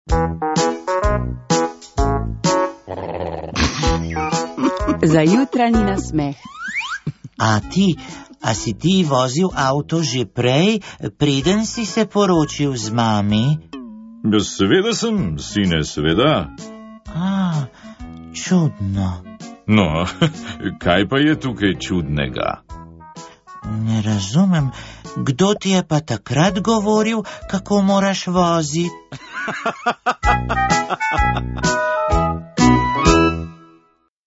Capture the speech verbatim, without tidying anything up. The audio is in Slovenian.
Za jutranji nasmeh. A ti, a si ti vozil avto že prej, preden si se poročil z mami? Seveda sem, sine, seveda. A, čudno. No, kaj pa je tukaj čudnega? Ne razumem, kdo ti je pa takrat govoril, kako moraš voziti?